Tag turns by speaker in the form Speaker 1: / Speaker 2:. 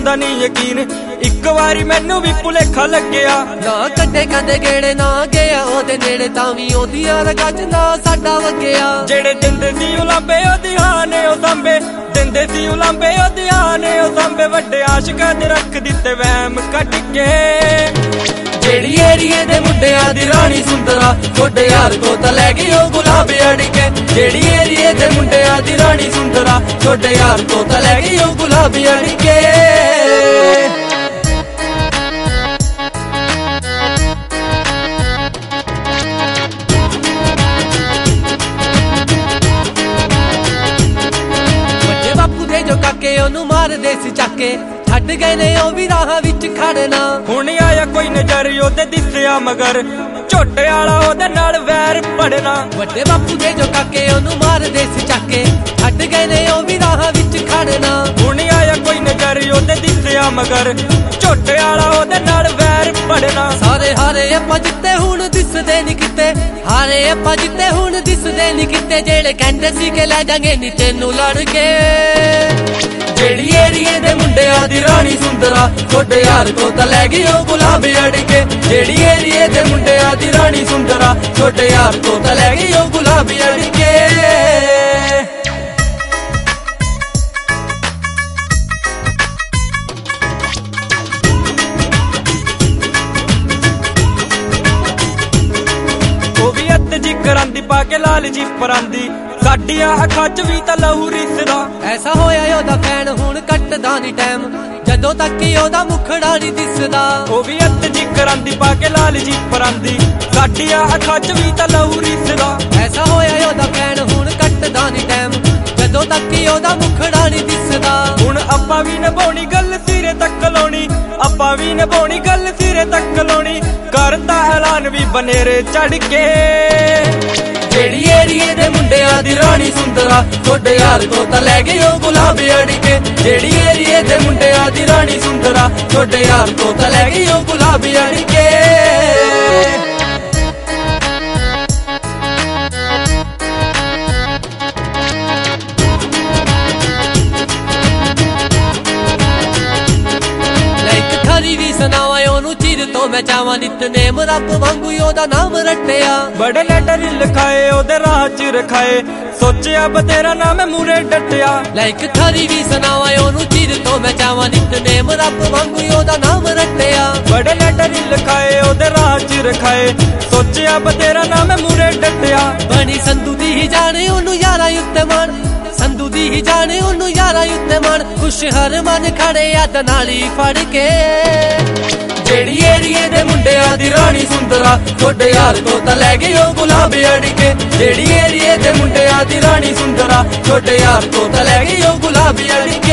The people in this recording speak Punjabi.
Speaker 1: ਹੁੰਦਾ ਨਹੀਂ ਯਕੀਨ ਇੱਕ ਵਾਰੀ ਮੈਨੂੰ ਵੀ ਭੁਲੇਖਾ ਲੱਗਿਆ
Speaker 2: ਨਾ ਕੱਢੇ ਕਦੇ ਗੇੜੇ ਨਾ ਗਿਆ ਉਹਦੇ ਨੇੜੇ ਤਾਂ ਵੀ ਉਹਦੀਆਂ ਰਗਾਂ 'ਚ ਨਾ ਸਾਡਾ ਵਗਿਆ
Speaker 1: ਜਿਹੜੇ ਦਿੰਦੇ ਸੀ ਉਲਾਂਬੇ ਉਹਦੀ ਹਾਂ ਨੇ ਉਹ ਸਾਂਭੇ ਦਿੰਦੇ ਸੀ ਉਲਾਂਬੇ ਉਹਦੀ ਹਾਂ ਨੇ ਉਹ ਸਾਂਭੇ ਵੱਡੇ ਆਸ਼ਿਕਾਂ ਦੇ ਰੱਖ ਦਿੱਤੇ ਵਹਿਮ ਕੱਢ ਕੇ ਜਿਹੜੀ ਏਰੀਏ ਦੇ ਮੁੰਡਿਆਂ ਦੀ ਰਾਣੀ ਸੁੰਦਰਾ ਛੋਟੇ ਯਾਰ ਤੋਂ ਤਾਂ ਲੈ ਗਈ ਉਹ ਗੁਲਾਬ ਅੜ ਕੇ ਜਿਹੜੀ ਏਰੀਏ ਦੇ ਮੁੰਡਿਆਂ ਦੀ ਰਾਣੀ ਸੁੰਦਰਾ ਛੋਟੇ ਯਾਰ ਤੋਂ ਤਾਂ ਲੈ ਗਈ ਉਹ ਗੁਲਾਬ ਅੜ ਕੇ
Speaker 2: ਵੱਡੇ ਬਾਪੂ ਦੇ ਜੋ ਕਾਕੇ ਉਹਨੂੰ ਮਾਰਦੇ ਸੀ ਚੱਕੇ ਛੱਡ ਗਏ ਨੇ ਉਹ ਵੀ ਰਾਹਾਂ ਵਿੱਚ ਖੜਨਾ
Speaker 1: ਹੁਣ ਆਇਆ ਕੋਈ ਨਜ਼ਰ ਉਹਦੇ ਦਿਸਿਆ ਮਗਰ ਝੋਟੇ ਵਾਲਾ ਉਹਦੇ ਨਾਲ ਵੈਰ ਪੜਨਾ
Speaker 2: ਵੱਡੇ ਬਾਪੂ ਦੇ ਜੋ ਕਾਕੇ ਉਹਨੂੰ ਮਾਰਦੇ ਸੀ ਚੱਕੇ ਛੱਡ ਗਏ ਨੇ ਉਹ ਵੀ ਰਾਹਾਂ ਵਿੱਚ ਖੜਨਾ
Speaker 1: ਹੁਣ ਆਇਆ ਕੋਈ ਨਜ਼ਰ ਉਹਦੇ ਦਿਸਿਆ ਮਗਰ ਝੋਟੇ ਵਾਲਾ ਉਹਦੇ ਨਾਲ ਵੈਰ ਪੜਨਾ
Speaker 2: ਸਾਰੇ ਹਾਰੇ ਆਪਾਂ ਜਿੱਤੇ ਹੁਣ ਦਿਸਦੇ ਨਹੀਂ ਕਿਤੇ ਹਾਰੇ ਆਪਾਂ ਜਿੱਤੇ ਹੁਣ ਦਿਸਦੇ ਨਹੀਂ ਕਿਤੇ ਜਿਹੜੇ ਕਹਿੰਦੇ ਸੀ ਕਿ ਲੈ ਜਾਗੇ ਨੀ ਤੈਨੂੰ ਲੜ ਕੇ
Speaker 1: ਜਿਹੜੀ ਏਰੀਏ ਦੇ ਮੁੰਡਿਆਂ ਦੀ ਰਾਣੀ ਸੁੰਦਰਾ ਛੋਟੇ ਯਾਰ ਤੋਂ ਤਾਂ ਲੈ ਗਈ ਉਹ ਗੁਲਾਬ ਅੜ ਕੇ ਜਿਹੜੀ ਏਰੀਏ ਦੇ ਮੁੰਡਿਆਂ ਦੀ ਰਾਣੀ ਸੁੰਦਰਾ ਛੋਟੇ ਯਾਰ ਤੋਂ ਤਾਂ ਲੈ ਗਈ ਉਹ ਗੁਲਾਬ ਅੜ ਕੇ ਜੀ ਕਰਾਂਦੀ ਪਾ ਕੇ ਲਾਲ ਜੀ ਪਰਾਂਦੀ ਸਾਡੀਆਂ ਅੱਖਾਂ 'ਚ ਵੀ ਤਾਂ ਲਹੂ ਰਿਸਦਾ
Speaker 2: ਐਸਾ ਹੋਇਆ ਉਹਦਾ ਫੈਨ ਹੁਣ ਕੱਟਦਾ ਨਹੀਂ ਟਾਈਮ ਜਦੋਂ ਤੱਕ ਉਹਦਾ ਮੁਖੜਾ ਨਹੀਂ ਦਿਸਦਾ
Speaker 1: ਉਹ ਵੀ ਅੱਤ ਜੀ ਕਰਾਂਦੀ ਪਾ ਕੇ ਲਾਲ ਜੀ ਪਰਾਂਦੀ ਸਾਡੀਆਂ ਅੱਖਾਂ 'ਚ ਵੀ ਤਾਂ ਲਹੂ ਰਿਸਦਾ
Speaker 2: ਐਸਾ ਹੋਇਆ ਉਹਦਾ ਫੈਨ ਹੁਣ ਕੱਟਦਾ ਨਹੀਂ ਟਾਈਮ ਜਦੋਂ ਤੱਕ ਉਹਦਾ ਮੁਖੜਾ ਨਹੀਂ ਦਿਸਦਾ
Speaker 1: ਹੁਣ ਆਪਾਂ ਵੀ ਨਿਭਾਉਣੀ ਗੱਲ ਸਿਰੇ ਤੱਕ ਲਾਉਣੀ ਆਪਾਂ ਵੀ ਨਿਭਾਉਣੀ ਗੱਲ ਸਿਰੇ ਤੱਕ ਲਾਉਣੀ ਕਰਤਾ ਐਲਾਨ ਵੀ ਬਨੇਰੇ ਚੜ ਕੇ ਜਿਹੜੀ ਏਰੀਏ ਦੇ ਮੁੰਡਿਆਂ ਦੀ ਰਾਣੀ ਸੁੰਦਰਾ ਛੋਟੇ ਯਾਰ ਤੋਂ ਤਾਂ ਲੈ ਗਈ ਉਹ ਗੁਲਾਬ ਅੜ ਕੇ ਜਿਹੜੀ ਏਰੀਏ ਦੇ ਮੁੰਡਿਆਂ ਦੀ ਰਾਣੀ ਸੁੰਦਰਾ ਛੋਟੇ ਯਾਰ ਤੋਂ ਤਾਂ ਲੈ ਗਈ ਉਹ ਗੁਲਾਬ ਅੜ ਕੇ
Speaker 2: ਵੀ ਸੁਣਾਵਾਂ ਉਹਨੂੰ ਚੀਰ ਤੋਂ ਮੈਂ ਚਾਵਾਂ ਨਿਤਨੇਮ ਰੱਬ ਵਾਂਗੂ ਉਹਦਾ ਨਾਮ ਰੱਟਿਆ
Speaker 1: ਬੜੇ ਲੈਟਰ ਲਿਖਾਏ ਉਹਦੇ ਰਾਹ 'ਚ ਰਖਾਏ ਸੋਚਿਆ ਬਤੇਰਾ ਨਾਮ ਮੂਰੇ ਡਟਿਆ
Speaker 2: ਲਾਈਕ ਥਾਰੀ ਵੀ ਸੁਣਾਵਾਂ ਉਹਨੂੰ ਚੀਰ ਤੋਂ ਮੈਂ ਚਾਵਾਂ ਨਿਤਨੇਮ ਰੱਬ ਵਾਂਗੂ ਉਹਦਾ ਨਾਮ ਰੱਟਿਆ
Speaker 1: ਬੜੇ ਲੈਟਰ ਲਿਖਾਏ ਉਹਦੇ ਰਾਹ 'ਚ ਰਖਾਏ ਸੋਚਿਆ ਬਤੇਰਾ ਨਾਮ ਮੂਰੇ ਡਟਿਆ
Speaker 2: ਬਣੀ ਸੰਧੂ ਦੀ ਹੀ ਜਾਣੇ ਉਹਨੂੰ ਯਾਰਾਂ ਉੱਤੇ ਮਾਣ ਸੰਧੂ ਦੀ ਹੀ ਜਾਣੇ ਉਹਨੂੰ ਯਾਰਾਂ ਉੱਤੇ ਮਾਣ ਖੁਸ਼ ਹਰ ਮਨ ਖੜੇ ਯਾਦ ਨਾਲੀ ਫੜ ਕੇ
Speaker 1: ਜਿਹੜੀ ਏਰੀਏ ਦੇ ਮੁੰਡਿਆਂ ਦੀ ਰਾਣੀ ਸੁੰਦਰਾ ਛੋਟੇ ਯਾਰ ਤੋਂ ਤਾਂ ਲੈ ਗਈ ਉਹ ਗੁਲਾਬ ਅੜ ਕੇ ਜਿਹੜੀ ਏਰੀਏ ਦੇ ਮੁੰਡਿਆਂ ਦੀ ਰਾਣੀ ਸੁੰਦਰਾ ਛੋਟੇ ਯਾਰ ਤੋਂ ਤਾਂ ਲੈ ਗਈ ਉਹ ਗੁਲਾਬ ਅੜ ਕੇ